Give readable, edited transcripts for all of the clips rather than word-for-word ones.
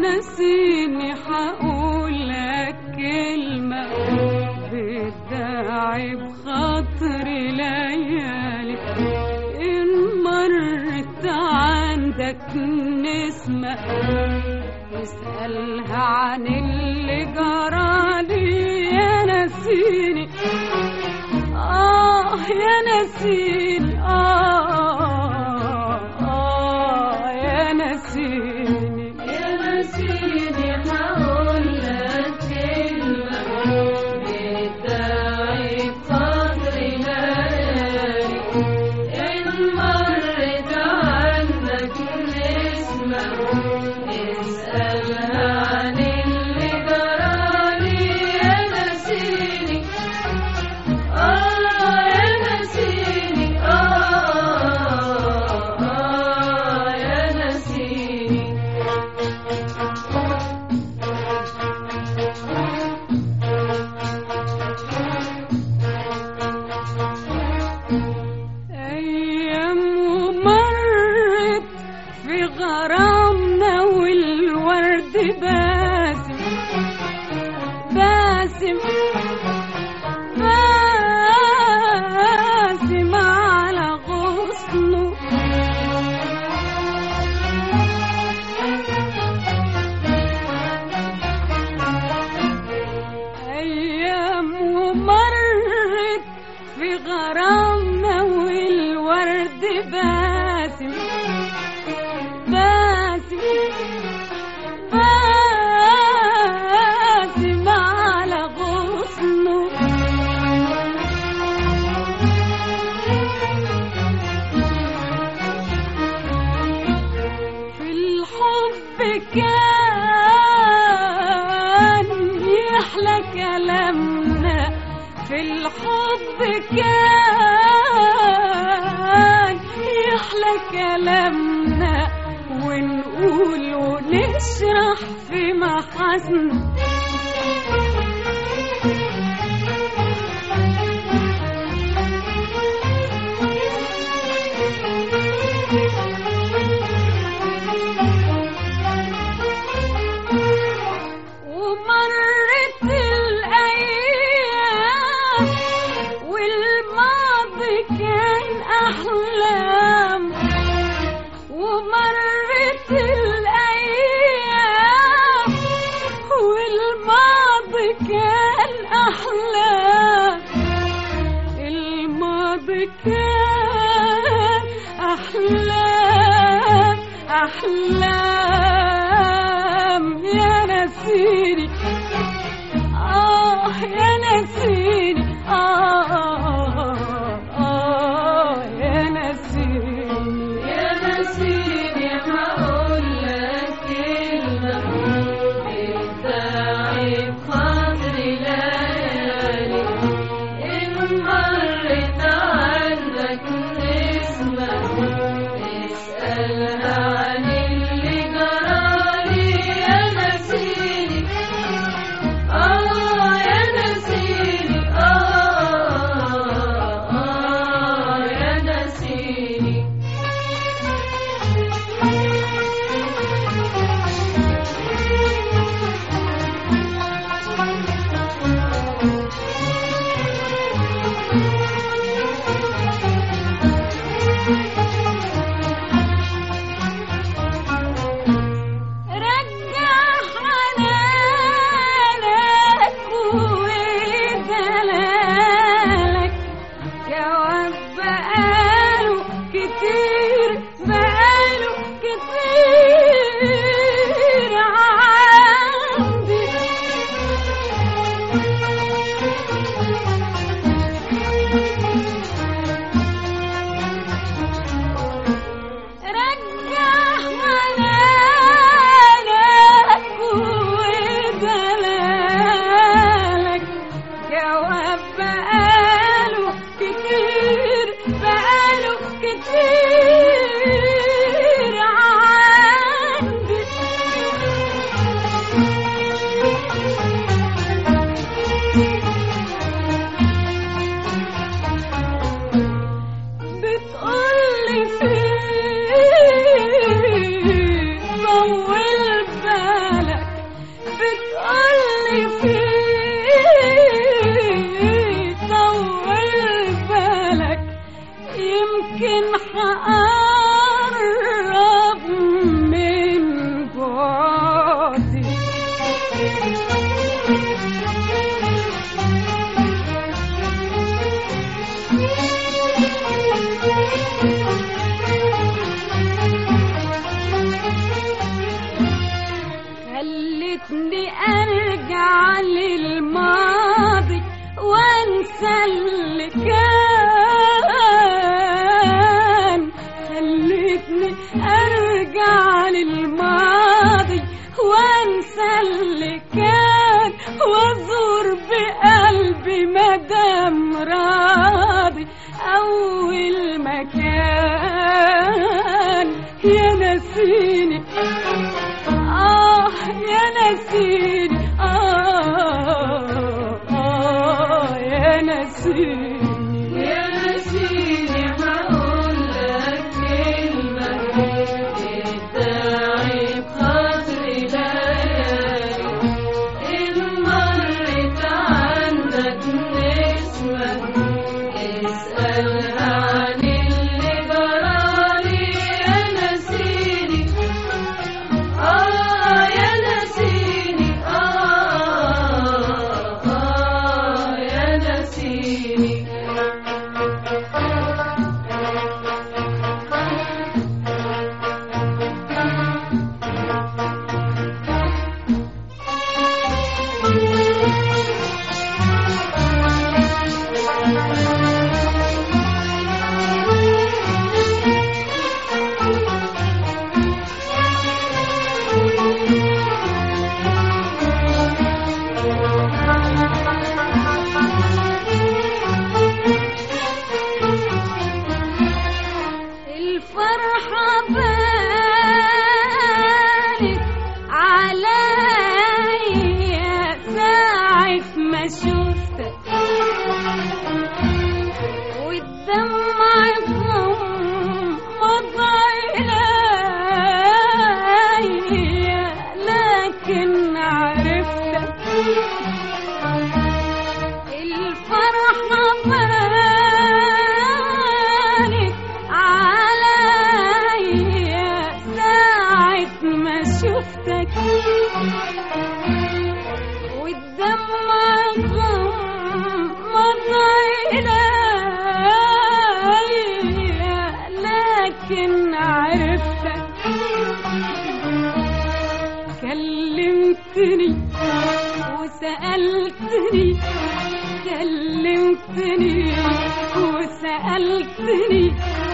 نسيني هقولك كلمة بتداعي بخاطري ليالي، إن مرت عندك نسمة اسألها عن اللي جرالي. يا نسيني يا نسيني يا نسيني يا نسيني هقولك كلمة بتداعي بخاطري ليالي، إن مرت عنك نسمة اسألها عن اللي جرالي. يا نسيني يا نسيني يا نسيني. أيام ومرت في غرامنا والورد باسم باسم باسم على غصنه. أيام ومرت في غرامنا والورد باسم باسم باسم على غصنه. في الحب كان يحلى كلامنا، في الحب كان يحلى كلامنا، ونقول ونشرح في محاسنه. ومرت الأيام والماضي كان أحلام، ومرت الأيام والماضي كان أحلام، الماضي كان أحلام أحلام. يا نسيني يا نسيني يا نسيني. يا نسيني هقولك كلمة بتداعي بخاطري ليالي، إن مرت عندك نسمة اسألها عن اللي نسيني. خلتني ارجع للماضي وانسى اللي كان، خلتني ارجع للماضي وانسى اللي كان، وازور بقلبي مدام راضي اول مكان. يا نسيني يا نسيني يا نسيني يا نسيني هقول لك كلمة تداعي بخاطري ليالي، إن مرت عندك نسمة اسألها عن اللي جرالي. يا نسيني يا نسيني يا نسيني. الفرحة بانت عليا ساعة ما شفتك، والدمع غمض عينيا لكن عرفتك. الفرحة بانت عليا ساعة ما شفتك، والدمع غمض عينيا لكن عرفتك. كلمتني وسألتني، كلمتني وسألتني،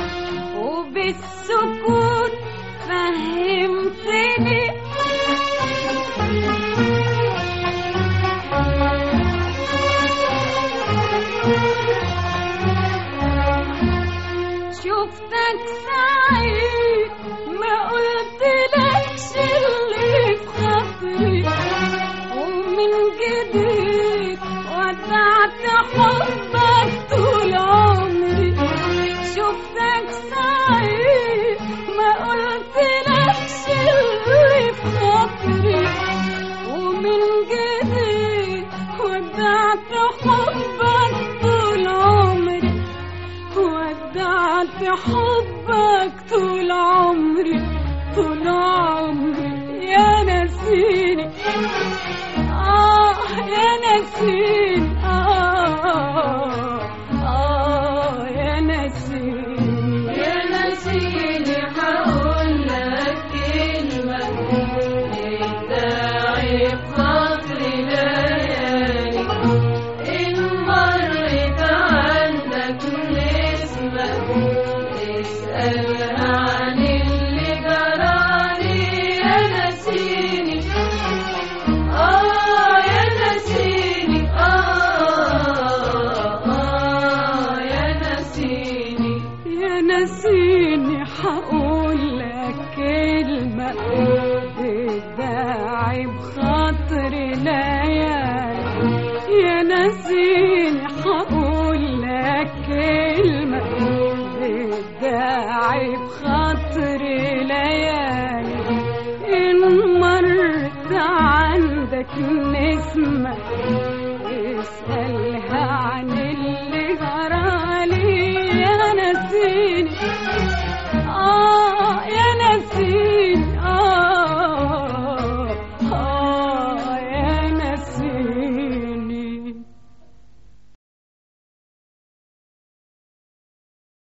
وبالسكوت فهمتني. شفتك سعيد ما قلتلكش اللي في خاطري، ومن جديد ودعت حبك طول عمري. شفتك سعيد ما قلتلكش اللي في خاطري، ومن جديد ودعت حبك طول عمري، ودعت حبك طول عمري طول عمري. يا نسيني يا نسيني يا نسيني. يا نسيني هقول لك كلمة تداعي بخاطري ليالي، إن مرت عندك نسمة اسألها عن اللي جرالي. يا نسيني يا نسيني يا نسيني. يا نسيني هقول لك كلمة تداعي بخاطري ليالي. يا نسيني هقول لك كلمة تداعي بخاطري ليالي، إن مرت عندك نسمة